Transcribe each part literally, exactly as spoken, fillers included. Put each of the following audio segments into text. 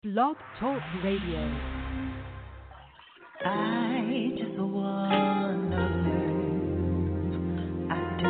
Blog Talk Radio. I just wanna live. I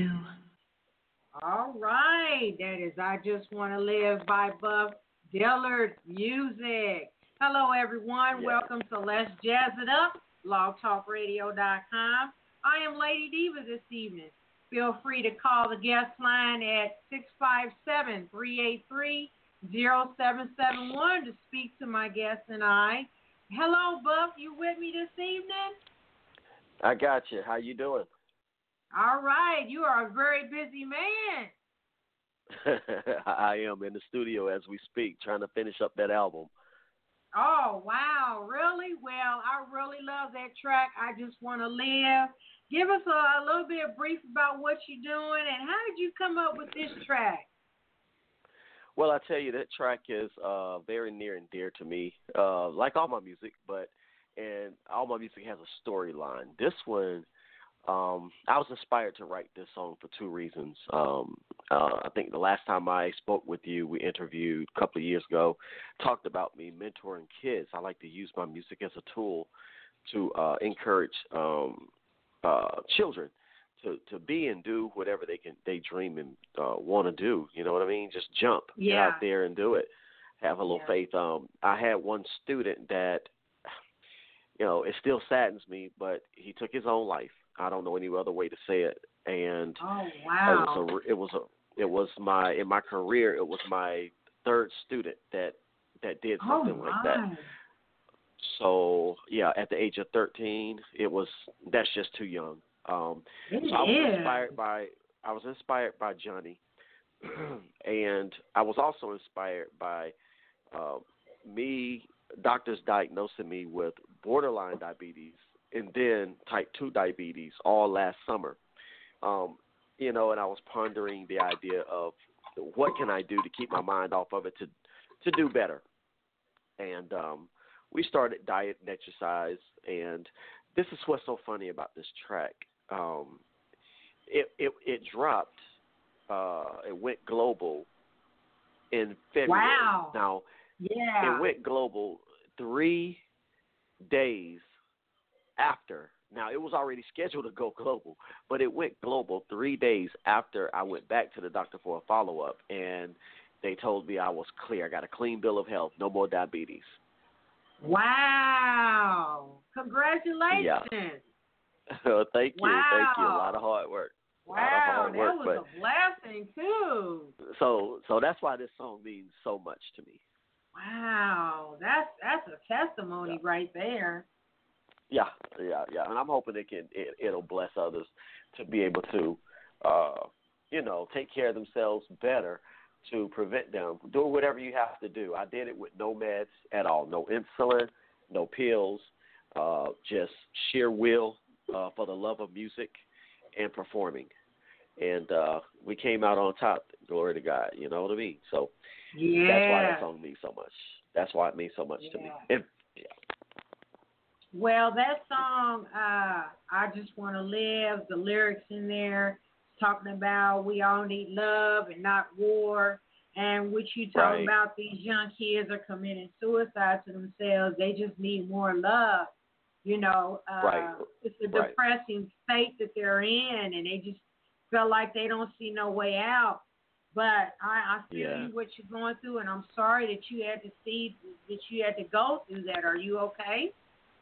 do. All right. That is I Just Want to Live by Buff Dillard Music. Hello, everyone. Yeah. Welcome to Let's Jazz It Up, blog talk radio dot com. I am Lady Diva this evening. Feel free to call the guest line at six five seven, three eight three, zero seven seven one to speak to my guest and I. Hello, Buff. You with me this evening? I got you. How you doing? All right. You are a very busy man. I am in the studio as we speak, trying to finish up that album. Oh, wow. Really? Well, I really love that track, I Just Want to Live. Give us a, a little bit of brief about what you're doing and how did you come up with this track? Well, I tell you, that track is uh, very near and dear to me, uh, like all my music, but and all my music has a storyline. This one, um, I was inspired to write this song for two reasons. Um, uh, I think the last time I spoke with you, we interviewed a couple of years ago, talked about me mentoring kids. I like to use my music as a tool to uh, encourage um, uh, children to, to be and do whatever they can they dream and uh, want to do. You know what I mean? Just jump, yeah. get out there and do it. Have a little yeah. faith. Um, I had one student that, you know, it still saddens me, but he took his own life. I don't know any other way to say it. And oh wow, it was a, it was a, it was my in my career. It was my third student that that did something oh, like that. So yeah, at the age of thirteen, it was that's just too young. Um, it so I was is. inspired by I was inspired by Johnny, and I was also inspired by uh, me. Doctors diagnosing me with borderline diabetes and then type two diabetes all last summer. Um, you know, and I was pondering the idea of what can I do to keep my mind off of it to to do better. And um, we started diet and exercise, and this is what's so funny about this track. Um, it, it it dropped, uh, it went global in February. Wow. Now, yeah. it went global three days after. Now, it was already scheduled to go global, but it went global three days after I went back to the doctor for a follow-up, and they told me I was clear. I got a clean bill of health, no more diabetes. Wow. Congratulations. Yeah. Thank you. Wow. Thank you. A lot of hard work. Wow, a lot of hard that work, was but, a blessing, too. So, so that's why this song means so much to me. Wow, that's that's a testimony yeah. right there. Yeah, yeah, yeah, and I'm hoping it can it, it'll bless others to be able to, uh, you know, take care of themselves better to prevent them. Do whatever you have to do. I did it with no meds at all, no insulin, no pills, uh, just sheer will uh, for the love of music and performing, and uh, we came out on top. Glory to God. You know what I mean? So. Yeah. That's why that song means so much. That's why it means so much yeah. to me. It, yeah. Well, that song, uh, I Just Want to Live, the lyrics in there talking about we all need love and not war. And what you talk right. about, these young kids are committing suicide to themselves. They just need more love. You know, uh, right. it's a right. depressing state that they're in, and they just feel like they don't see no way out. But I, I feel yeah. you what you're going through, and I'm sorry that you had to see that you had to go through that. Are you okay?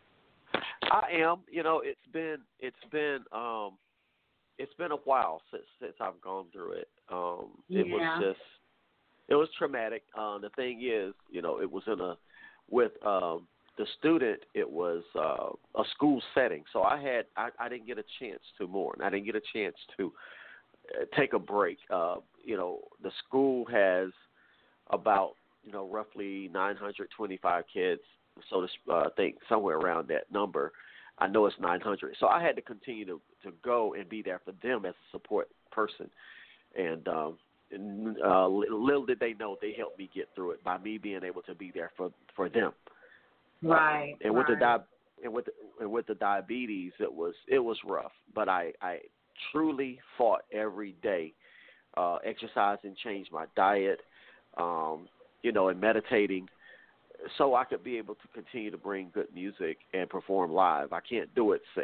I am. You know, it's been it's been um, it's been a while since since I've gone through it. Um, yeah. It was just it was traumatic. Uh, the thing is, you know, it was in a with um, the student. It was uh, a school setting, so I had I, I didn't get a chance to mourn. I didn't get a chance to take a break. Uh, you know, the school has about, you know, roughly nine hundred twenty-five kids, so to uh, think somewhere around that number. I know it's nine hundred. So I had to continue to, to go and be there for them as a support person. And, um, and uh, little did they know they helped me get through it by me being able to be there for, for them. Right. Um, and right. with the di- and with the, and with the diabetes, it was it was rough. But I, I truly fought every day. Uh, exercising, changed my diet, um, you know, and meditating so I could be able to continue to bring good music and perform live. I can't do it sick.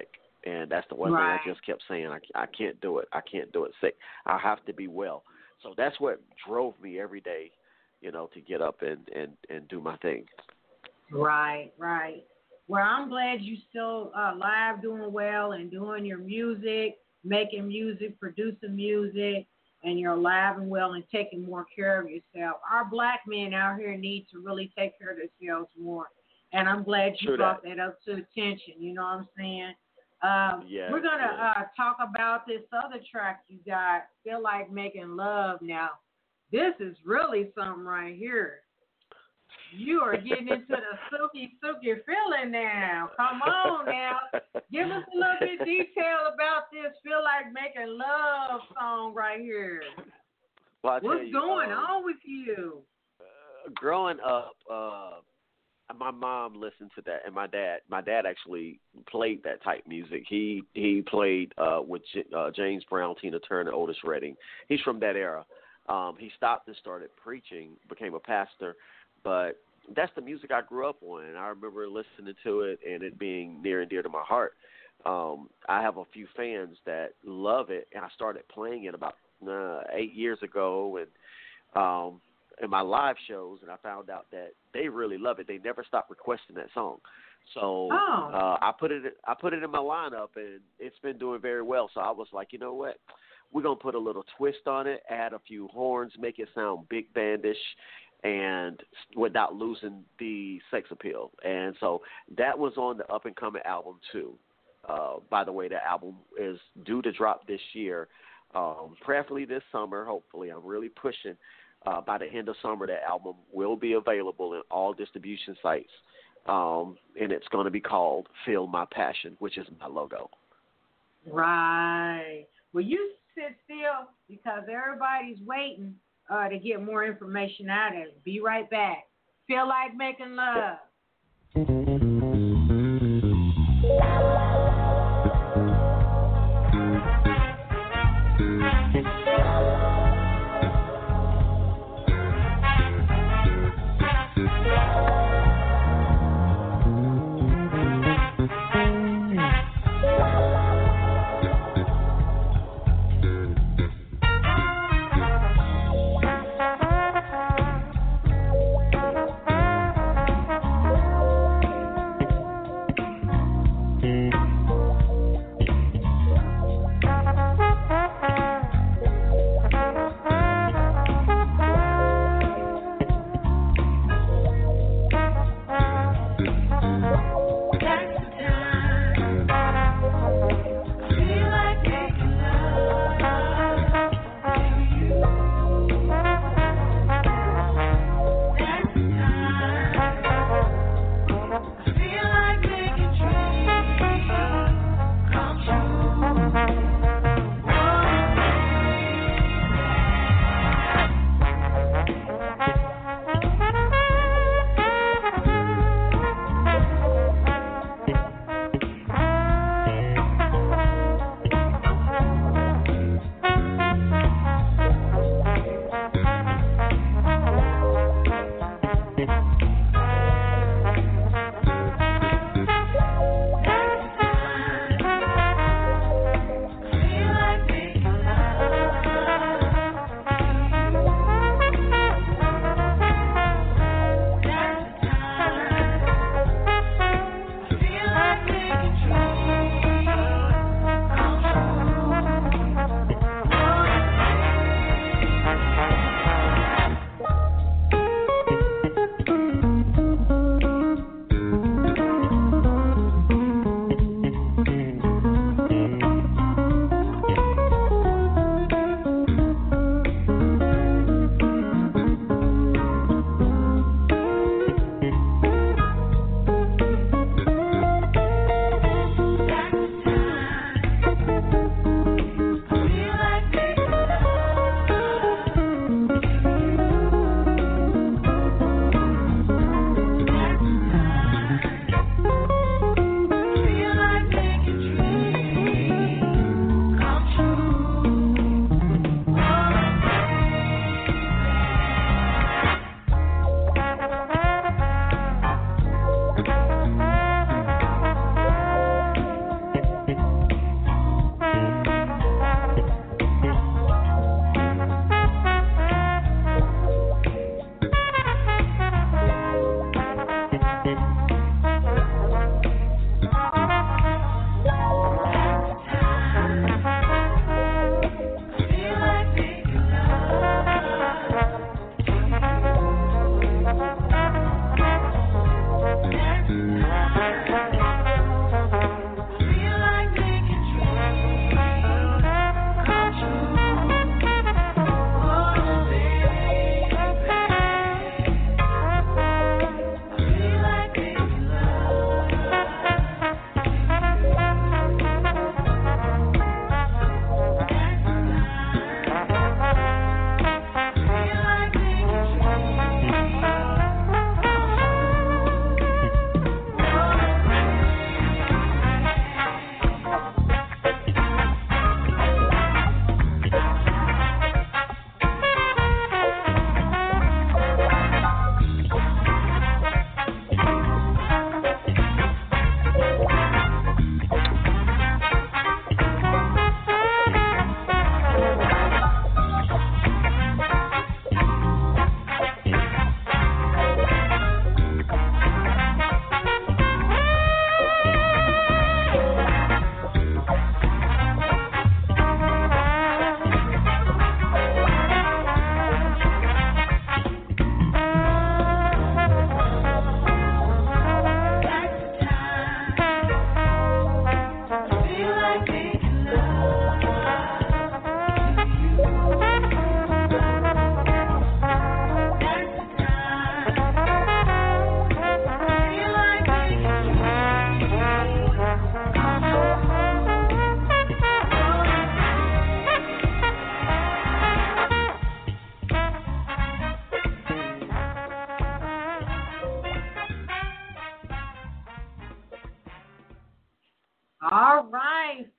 And that's the one right. thing I just kept saying. I, I can't do it. I can't do it sick. I have to be well. So that's what drove me every day, you know, to get up and, and, and do my thing. Right, right. Well, I'm glad you still uh, live, doing well, and doing your music, making music, producing music, and you're alive and well and taking more care of yourself. Our black men out here need to really take care of themselves more, and I'm glad you True brought that. that up to attention. You know what I'm saying? Um, yeah, we're going to yeah. uh, talk about this other track you got, Feel Like Making Love. Now, this is really something right here. You are getting into the silky, silky feeling now. Come on now. Give us a little bit of detail about this Feel Like Making Love song right here. Well, I What's tell you, going um, on with you? Uh, growing up, uh, my mom listened to that, and my dad. My dad actually played that type music. He he played uh, with J- uh, James Brown, Tina Turner, Otis Redding. He's from that era. Um, he stopped and started preaching, became a pastor, but that's the music I grew up on, and I remember listening to it and it being near and dear to my heart. Um, I have a few fans that love it, and I started playing it about uh, eight years ago, and um, in my live shows, and I found out that they really love it. They never stop requesting that song. So Oh. uh, I put it I put it in my lineup, and it's been doing very well. So I was like, you know what? We're going to put a little twist on it, add a few horns, make it sound big bandish, and without losing the sex appeal. And so that was on the up-and-coming album, too. Uh, by the way, the album is due to drop this year, um, preferably this summer, hopefully. I'm really pushing. Uh, by the end of summer, that album will be available in all distribution sites, um, and it's going to be called Feel My Passion, which is my logo. Right. Well, you sit still because everybody's waiting uh, to get more information out of it. Be right back. Feel Like Making Love.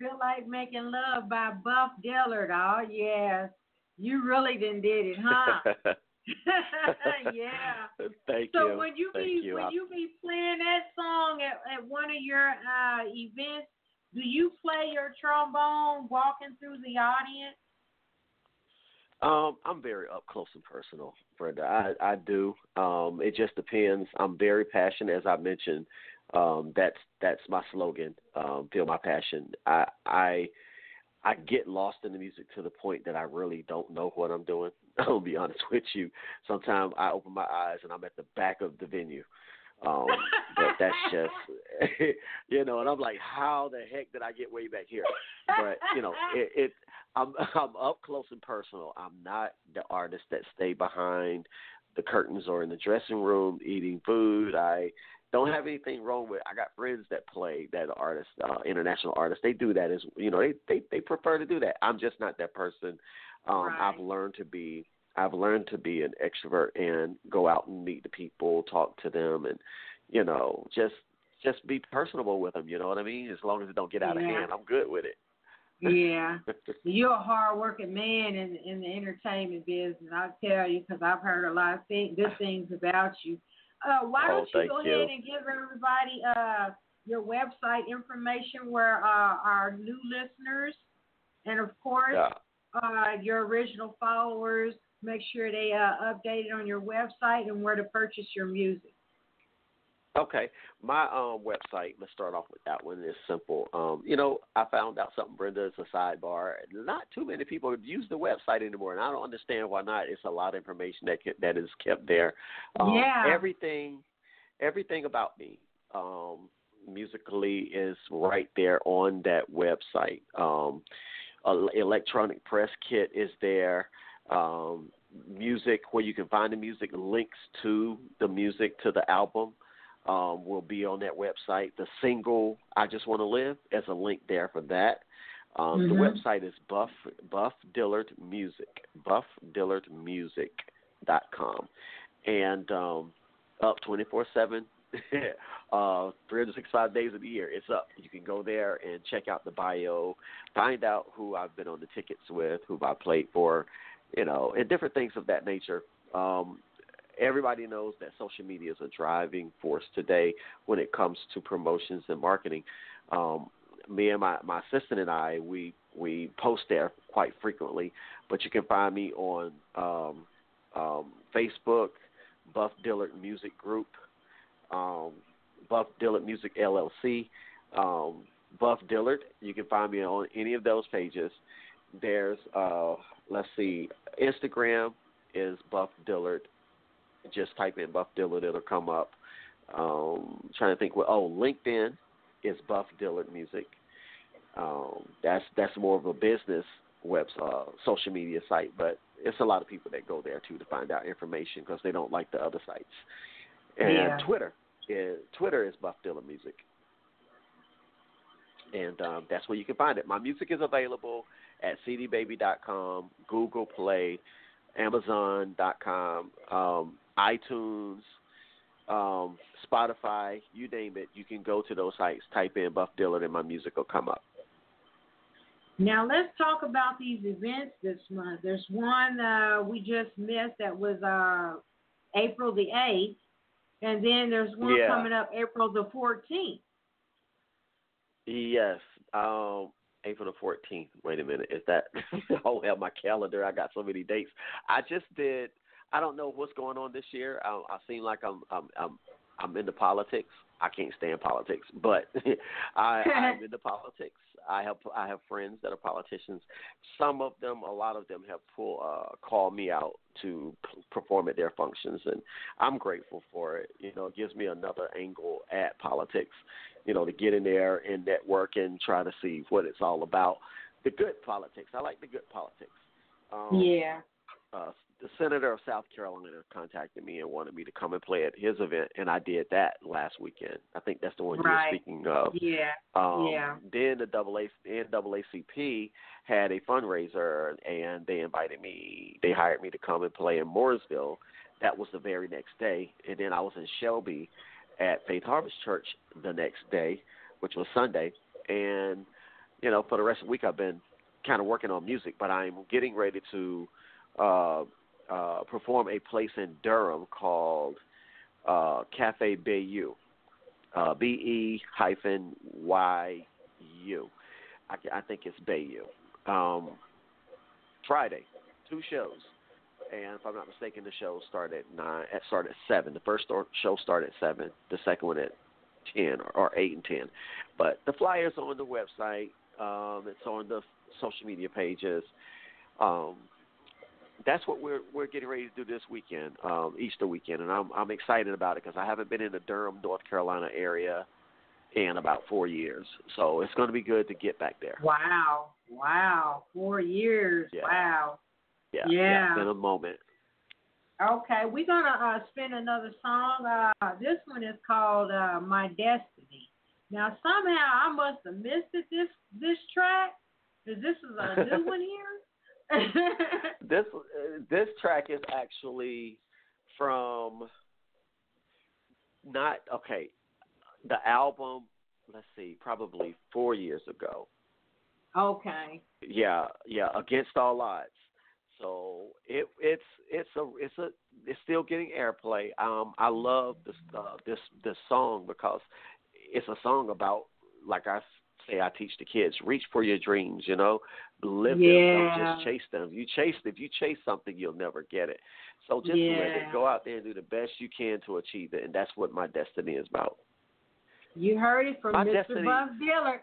Feel Like Making Love by Buff Dillard. Oh, yes. You really done did it, huh? Yeah. Thank so you. when you Thank be you. when I, you be playing that song at, at one of your uh, events, do you play your trombone walking through the audience? Um, I'm very up close and personal, Brenda. I, I do. Um, it just depends. I'm very passionate, as I mentioned. Um, that's that's my slogan. Um, Feel my passion. I I I get lost in the music to the point that I really don't know what I'm doing. I'll be honest with you. Sometimes I open my eyes and I'm at the back of the venue. Um, but that's just, you know, and I'm like, how the heck did I get way back here? But, you know, it, it I'm, I'm up close and personal. I'm not the artist that stay behind the curtains or in the dressing room eating food. I don't have anything wrong with. I got friends that play that are artists, uh, international artists. They do that as, you know, they, they, they prefer to do that. I'm just not that person. Um, Right. I've learned to be I've learned to be an extrovert and go out and meet the people, talk to them, and, you know, just just be personable with them. You know what I mean? As long as it don't get out Yeah. of hand, I'm good with it. Yeah. You're a hard-working man in, in the entertainment business, I'll tell you, because I've heard a lot of thing, good things about you. Uh, why Oh, don't you thank go you. ahead and give everybody uh, your website information where uh, our new listeners and, of course, Yeah. uh, your original followers, make sure they uh, update it on your website and where to purchase your music. Okay. My um, website, let's start off with that one. It's simple. Um, you know, I found out something, Brenda, it's a sidebar. Not too many people use the website anymore, and I don't understand why not. It's a lot of information that that is kept there. Um, Yeah. Everything, everything about me um, musically is right there on that website. Um, electronic press kit is there. Um, music, where you can find the music, links to the music, to the album, um, will be on that website. The single, I Just Want to Live, there's a link there for that. Um, Mm-hmm. The website is Buff, Buff Dillard Music, buff dillard music dot com. And um, up twenty-four seven, uh, three hundred sixty-five days of the year. It's up. You can go there and check out the bio, find out who I've been on the tickets with, who I played for, you know, and different things of that nature. Um, everybody knows that social media is a driving force today when it comes to promotions and marketing. Um, me and my, my assistant and I, we, we post there quite frequently, but you can find me on um, um, Facebook, Buff Dillard Music Group, um, Buff Dillard Music L L C, um, Buff Dillard. You can find me on any of those pages. There's, uh, let's see, Instagram is Buff Dillard. Just type in Buff Dillard, it'll come up. Um, trying to think, what, oh, LinkedIn is Buff Dillard Music. Um, that's that's more of a business web uh, social media site, but it's a lot of people that go there too to find out information because they don't like the other sites. And Yeah. Twitter is Twitter is Buff Dillard Music, and um, that's where you can find it. My music is available at c d baby dot com, Google Play, Amazon dot com, um, iTunes, um, Spotify, you name it. You can go to those sites, type in Buff Dillard, and my music will come up. Now let's talk about these events this month. There's one uh, we just missed that was uh, April the eighth, and then there's one Yeah. coming up April the fourteenth. Yes, um, April the fourteenth. Wait a minute, is that? I don't have my calendar. I got so many dates. I just did. I don't know what's going on this year. I, I seem like I'm I'm I'm I'm into politics. I can't stand politics, but I, I'm into politics. I have I have friends that are politicians. Some of them, a lot of them, have pull, uh, called me out to p- perform at their functions, and I'm grateful for it. You know, it gives me another angle at politics. You know, to get in there and network and try to see what it's all about. The good politics. I like the good politics. Um, Yeah. Uh, the senator of South Carolina contacted me and wanted me to come and play at his event, and I did that last weekend. I think that's the one Right. you're speaking of. Yeah. Um, Yeah. Then the double A, N double A C P had a fundraiser, and they invited me. They hired me to come and play in Mooresville. That was the very next day. And then I was in Shelby at Faith Harvest Church the next day, which was Sunday. And you know, for the rest of the week I've been kind of working on music, but I'm getting ready to uh, uh, perform a place in Durham called uh, Cafe Bayou, uh, B E hyphen Y U. I, I think it's Bayou. Um, Friday, two shows. And if I'm not mistaken, the show started at nine. It started at seven. The first show started at seven. The second one at ten or, or eight and ten. But the flyers are on the website. Um, it's on the social media pages. Um, that's what we're we're getting ready to do this weekend, um, Easter weekend, and I'm I'm excited about it because I haven't been in the Durham, North Carolina area in about four years. So it's going to be good to get back there. Wow, wow, four years. Yeah. Wow. Yeah, Yeah. yeah, it's been a moment. Okay, we're gonna uh, spin another song. Uh, this one is called uh, "My Destiny." Now somehow I must have missed it. This this track. Is this is a new one here? This uh, this track is actually from not okay. The album, let's see, probably four years ago. Okay. Yeah, yeah, Against All Odds. So it it's it's a it's a it's still getting airplay. Um, I love this uh, this this song because it's a song about, like I say, I teach the kids, reach for your dreams. You know, live Yeah. them, don't just chase them. You chase if you chase something, you'll never get it. So just Yeah. live it. Go out there and do the best you can to achieve it, and that's what My Destiny is about. You heard it from My Mister Destiny- Buff Dillard.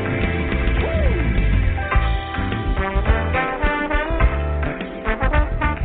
Thank you.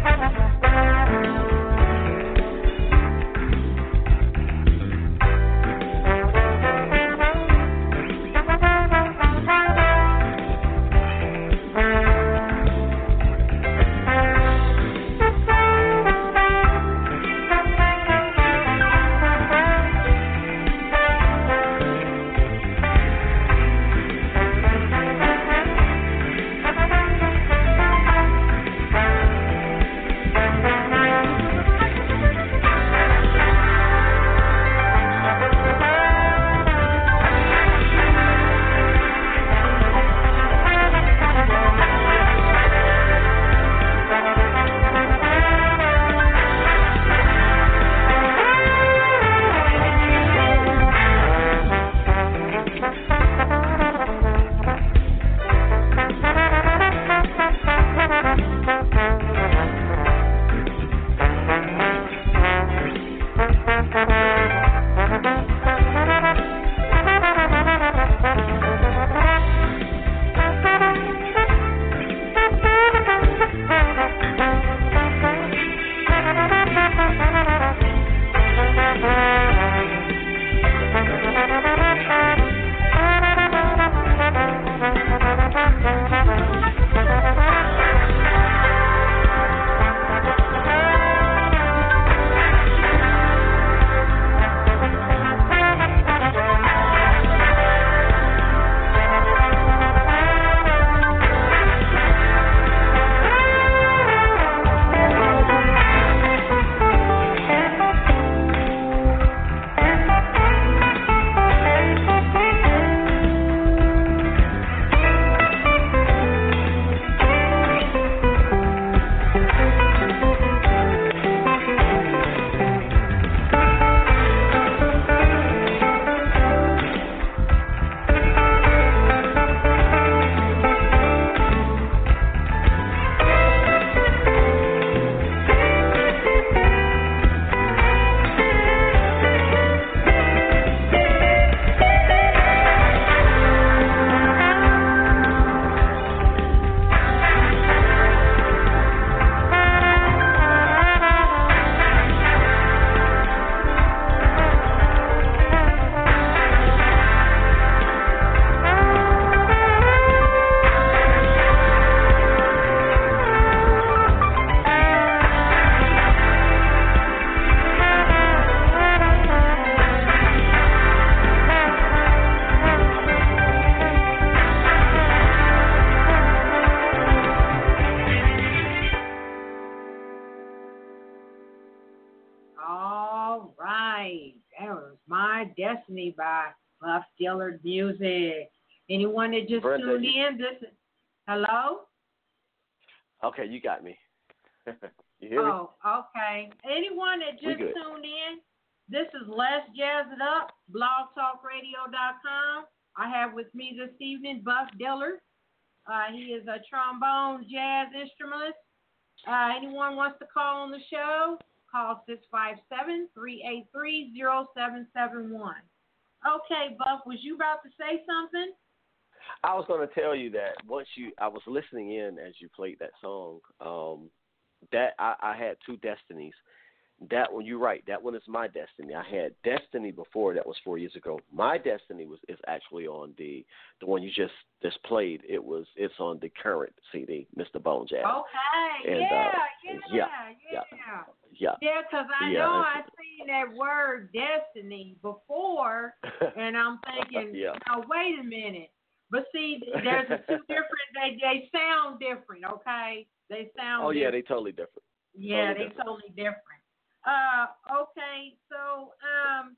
That was My Destiny by Buff Dillard Music. Anyone that just Brenda, tuned you, in, this is, hello? Okay, you got me. You hear me? Oh, okay. Anyone that just tuned in, this is Let's Jazz It Up, blog talk radio dot com. I have with me this evening Buff Dillard. Uh, he is a trombone jazz instrumentalist. Uh, anyone wants to call on the show, call six five seven, three eight three, zero seven seven one. Okay, Buff, was you about to say something? I was going to tell you that once you, I was listening in as you played that song. Um, that I, I had two destinies. That one, you're right. That one is My Destiny. I had Destiny before. That was four years ago. My Destiny was is actually on the the one you just just played. It was it's on the current C D, Mister Bone Jazz. Okay. And, yeah, uh, yeah, yeah, yeah, yeah, yeah. Because I yeah. know I seen that word Destiny before, and I'm thinking, yeah. now wait a minute. But see, there's a two different. They they sound different. Okay, they sound. Oh yeah, different. they totally different. Yeah, totally they different. totally different. Uh, okay, so um,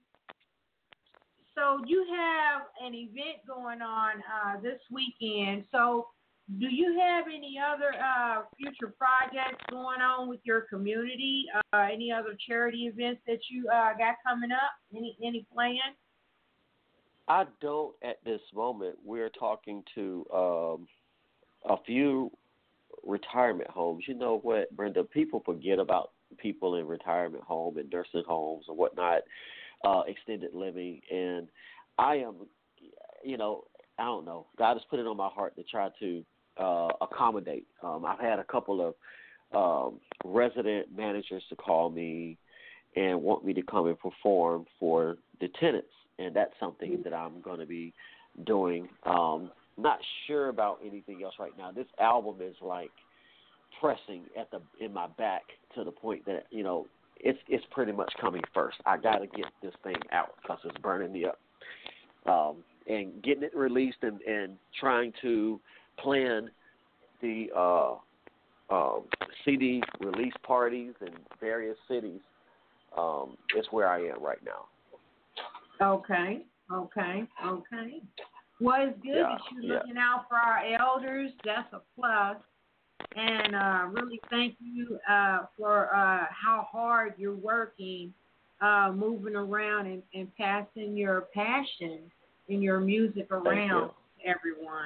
so you have an event going on uh, this weekend. So, do you have any other uh, future projects going on with your community? Uh, any other charity events that you uh, got coming up? Any any plans? I don't at this moment. We're talking to um, a few retirement homes. You know what, Brenda? People forget about people in retirement home and nursing homes and whatnot, uh, extended living. And I am, you know, I don't know. God has put it on my heart to try to uh, accommodate. Um, I've had a couple of um, resident managers to call me and want me to come and perform for the tenants. And that's something that I'm going to be doing. Um, not sure about anything else right now. This album is like pressing at the in my back to the point that, you know, it's it's pretty much coming first. I got to get this thing out because it's burning me up. Um, and getting it released and, and trying to plan the uh, uh, C D release parties in various cities um, is where I am right now. Okay, okay, okay. Well, it's good yeah, that you're yeah. looking out for our elders. That's a plus. And uh, really thank you uh, for uh, how hard you're working, uh, moving around and, and passing your passion in your music around to everyone.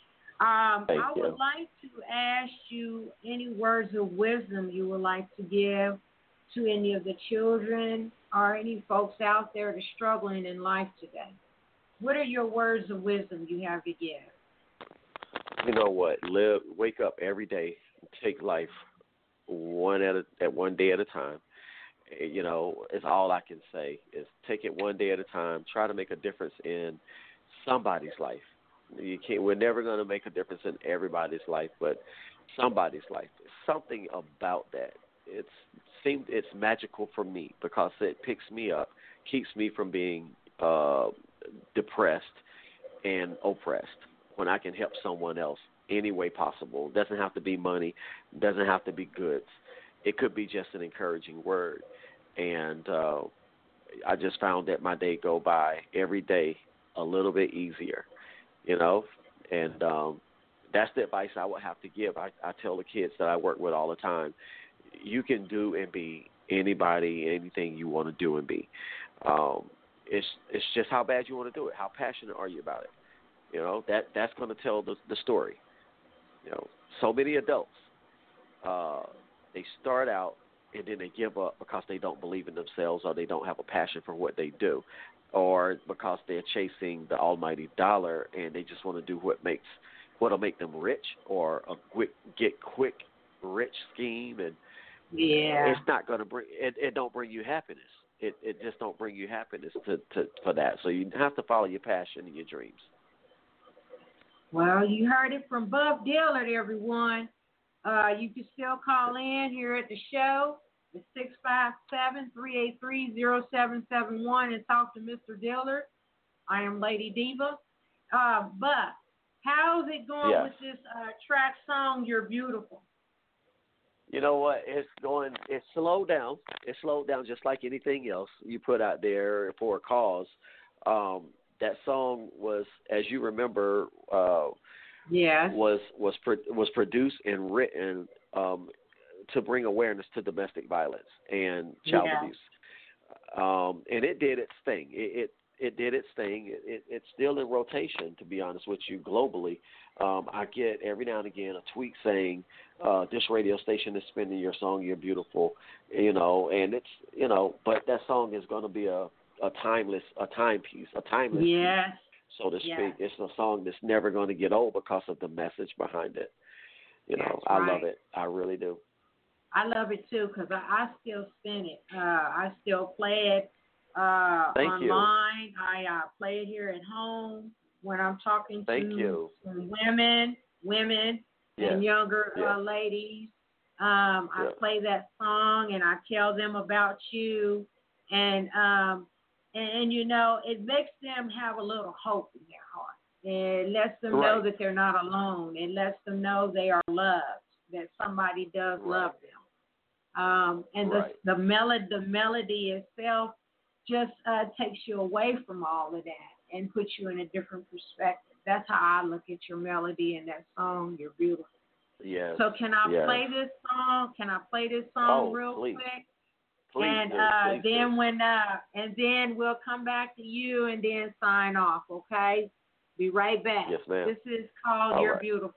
Um, Thank I you. would like to ask you any words of wisdom you would like to give to any of the children or any folks out there that are struggling in life today. What are your words of wisdom you have to give? You know what? Live, wake up every day, take life one at a, at one day at a time. You know, it's all I can say is take it one day at a time. Try to make a difference in somebody's life. You can't. We're never going to make a difference in everybody's life, but somebody's life. Something about that. It's seemed it's magical for me because it picks me up, keeps me from being uh, depressed and oppressed. When I can help someone else any way possible. It doesn't have to be money. It doesn't have to be goods. It could be just an encouraging word. And uh, I just found that my day go by every day a little bit easier, you know. And um, that's the advice I would have to give. I, I tell the kids that I work with all the time, you can do and be anybody, anything you want to do and be. Um, it's it's just how bad you want to do it. How passionate are you about it? You know, that that's going to tell the, the story. You know, so many adults, uh, they start out and then they give up because they don't believe in themselves or they don't have a passion for what they do, or because they're chasing the almighty dollar and they just want to do what makes what'll make them rich, or a quick get quick rich scheme, and yeah, it's not going to bring it. It don't bring you happiness. It it just don't bring you happiness to, to for that. So you have to follow your passion and your dreams. Well, you heard it from Buff Dillard, everyone. Uh, you can still call in here at the show. It's six five seven, three eight three, zero seven seven one and talk to Mister Dillard. I am Lady Diva. Uh, Buff, how's it going yes. with this uh, track song, You're Beautiful? You know what? It's going. It's slowed down. It's slowed down just like anything else you put out there for a cause. Um, that song was, as you remember, uh, yes. was was pro- was produced and written um, to bring awareness to domestic violence and child yeah. abuse. Um, and it did its thing. It, it it did its thing. It, it, it's still in rotation, to be honest with you, globally. Um, I get every now and again a tweet saying, uh, this radio station is spinning your song, You're Beautiful, you know, and it's, you know, but that song is going to be a, a timeless, a timepiece, a timeless yes. piece, so to yes. speak. It's a song that's never going to get old because of the message behind it. You know, That's I right. love it. I really do. I love it too because I, I still spin it. Uh, I still play it uh, Thank online. You. I uh, play it here at home when I'm talking Thank to you. women, women Yes. and younger yes. uh, ladies. Um, I yeah. play that song and I tell them about you, and um, and, and you know it makes them have a little hope in their heart. It lets them right. know that they're not alone. It lets them know they are loved, that somebody does right. love them. Um, and right. the the melody, the melody itself, just uh, takes you away from all of that and puts you in a different perspective. That's how I look at your melody and that song. You're beautiful. Yes. So can I yes. play this song? Can I play this song oh, real please. quick? Please and do, uh, please then do. when uh, and then we'll come back to you and then sign off. Okay? Be right back. Yes, ma'am. This is called All You're right. Beautiful.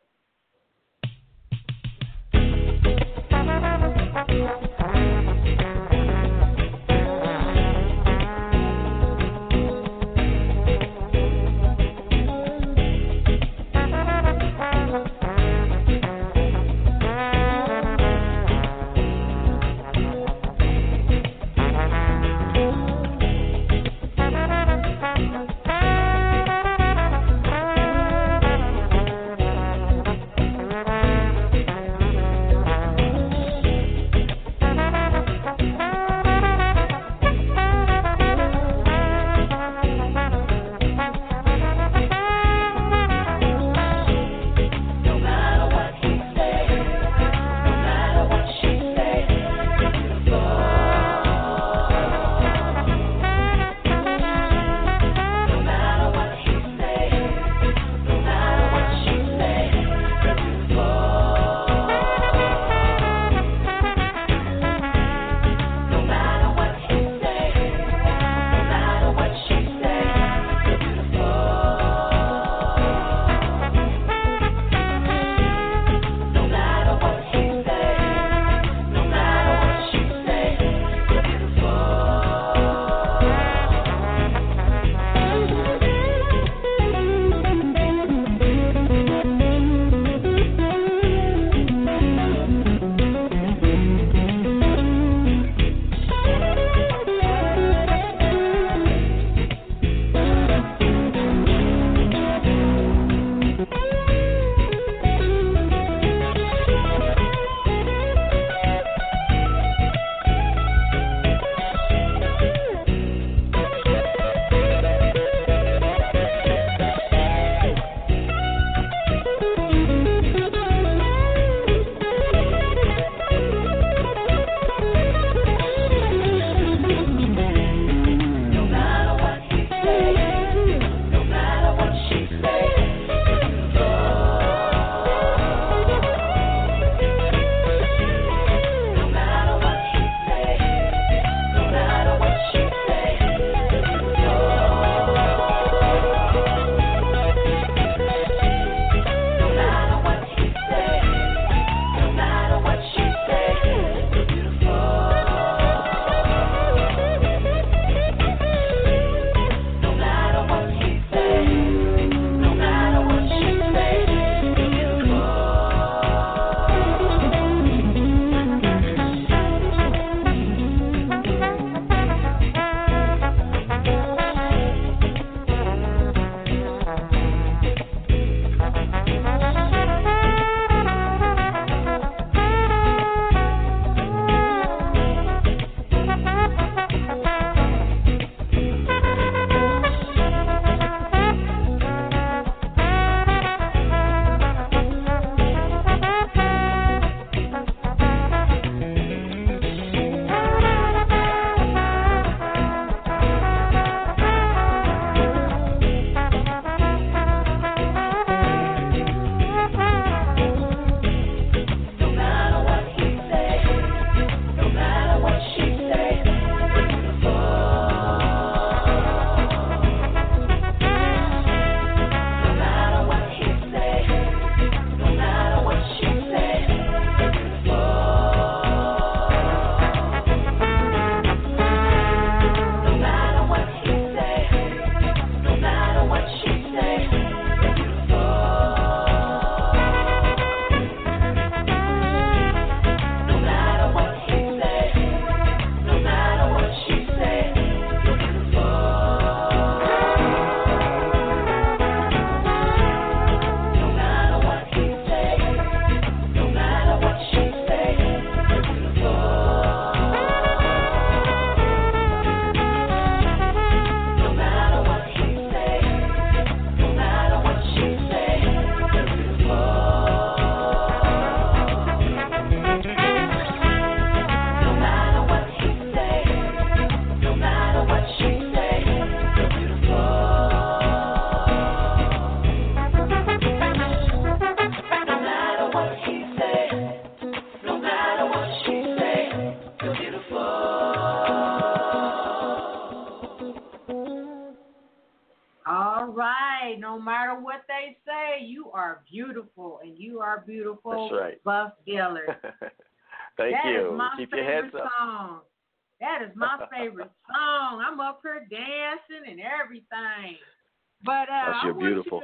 All right. No matter what they say, you are beautiful, and you are beautiful. That's right. Buff Dillard. Thank that you. is my Keep favorite your heads up. song. That is my favorite song. I'm up here dancing and everything. But uh, That's I you're want beautiful.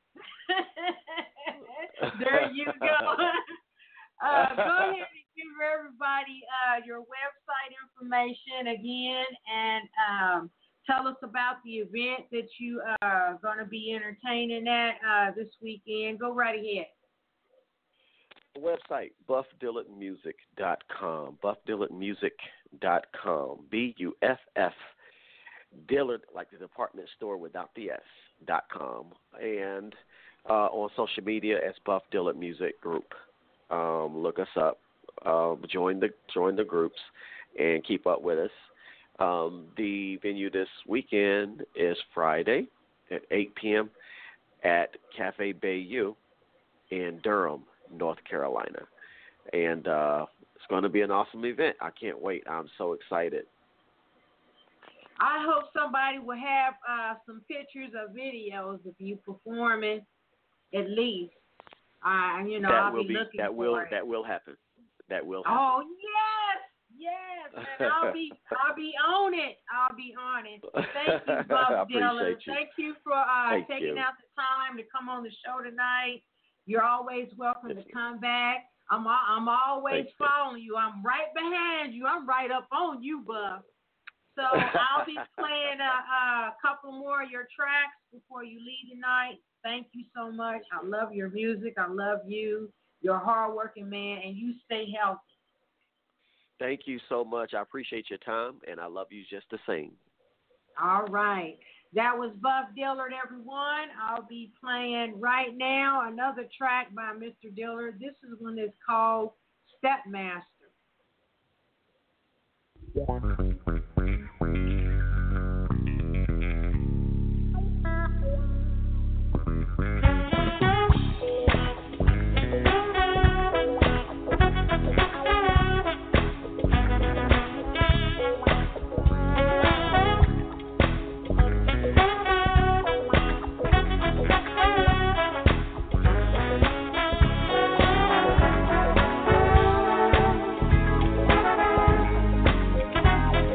You to... there you go. uh, go ahead and give everybody uh, your website information again, and um, tell us about the event that you are going to be entertaining at uh, this weekend. Go right ahead. Website, buff dillard music dot com. buff dillard music dot com. B U F F. Dillard, like the department store without the S, dot com. And uh, on social media as Buff Dillard Music Group. Um, look us up. Uh, join the join the groups and keep up with us. Um, the venue this weekend is Friday at eight p.m. at Cafe Bayou in Durham, North Carolina. And uh, it's going to be an awesome event. I can't wait. I'm so excited. I hope somebody will have uh, some pictures or videos of you performing, at least. Uh, you know, that I'll will be, be looking that for will it. that will happen. That will happen. Oh yes, yes, and I'll be I'll be on it. I'll be on it. Thank you, Buff Dillard. You. Thank you for uh, Thank taking you. out the time to come on the show tonight. You're always welcome Yes, to come back. I'm I'm always Thank you. following you. I'm right behind you. I'm right up on you, Buff. So I'll be playing a, a couple more of your tracks before you leave tonight. Thank you so much. I love your music. I love you. You're a hardworking man, and you stay healthy. Thank you so much. I appreciate your time, and I love you just the same. All right. That was Buff Dillard, everyone. I'll be playing right now another track by Mister Dillard. This is one that's called Stepmaster. Thank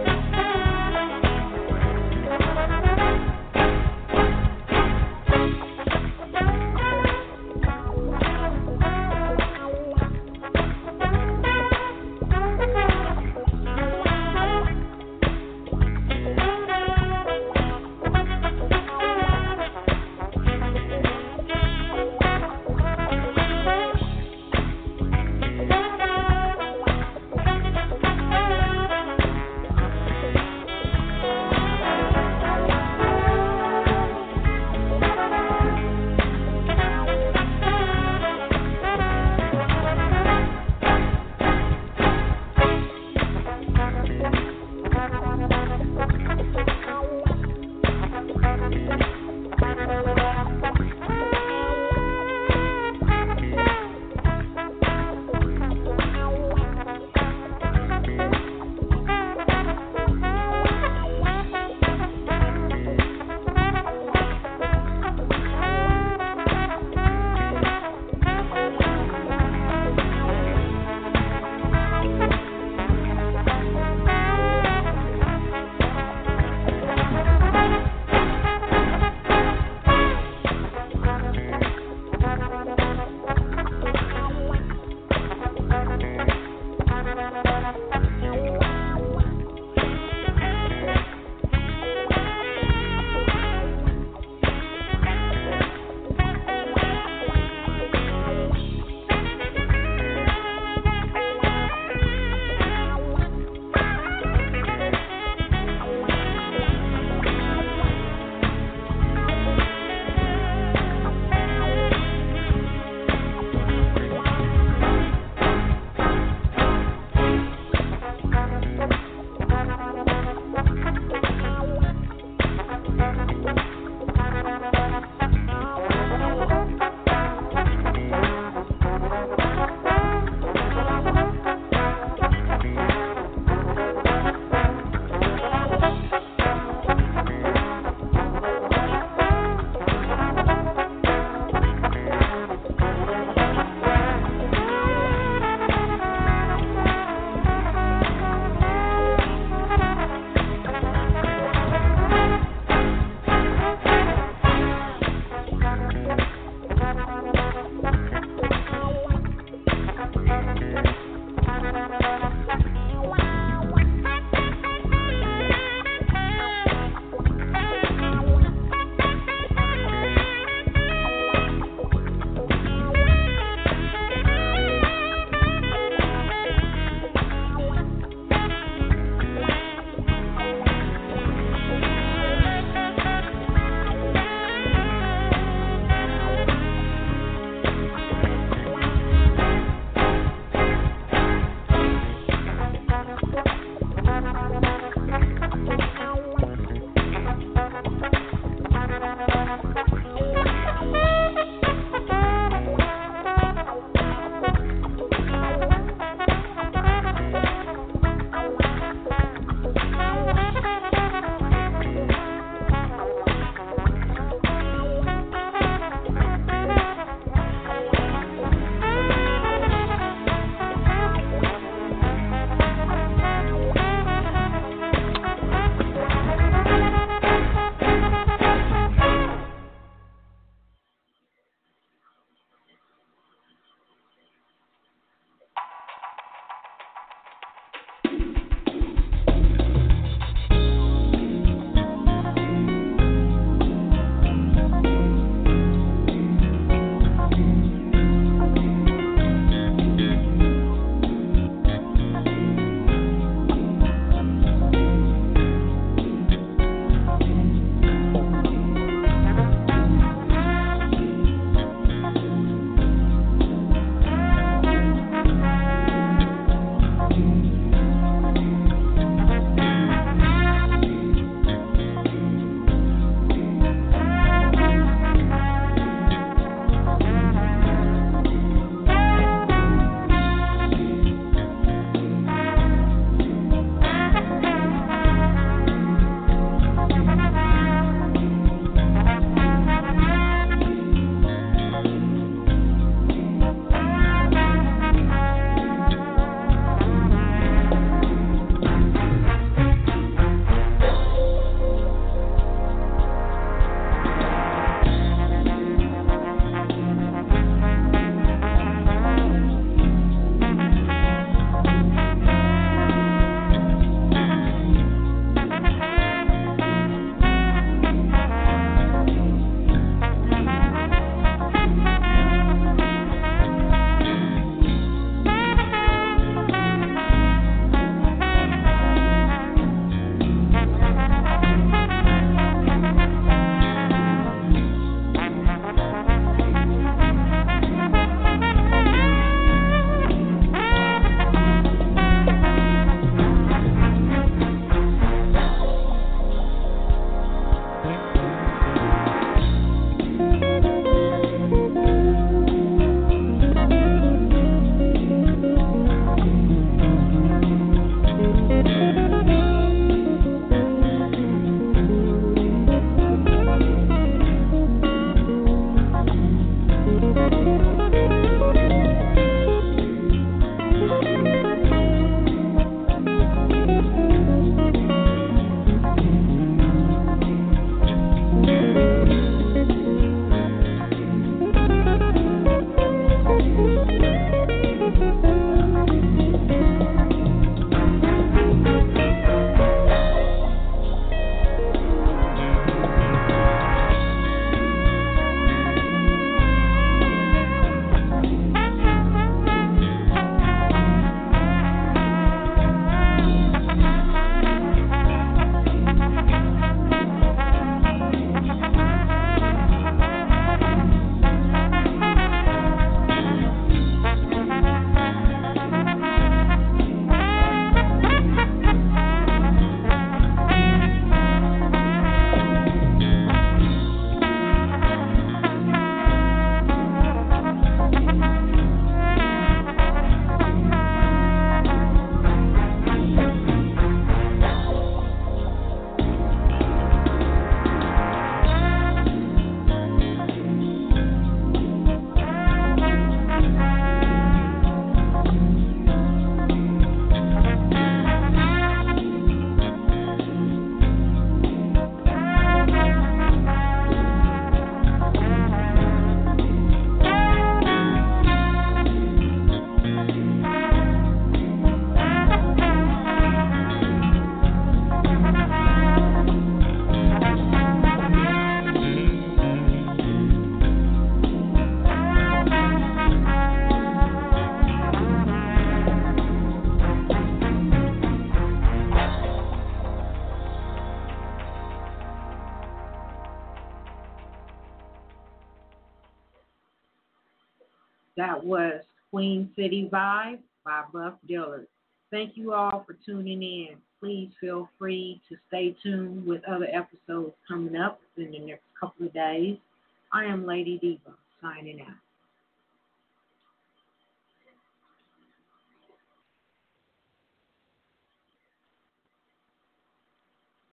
That was Queen City Vibe by Buff Dillard. Thank you all for tuning in. Please feel free to stay tuned with other episodes coming up in the next couple of days. I am Lady Diva, signing out.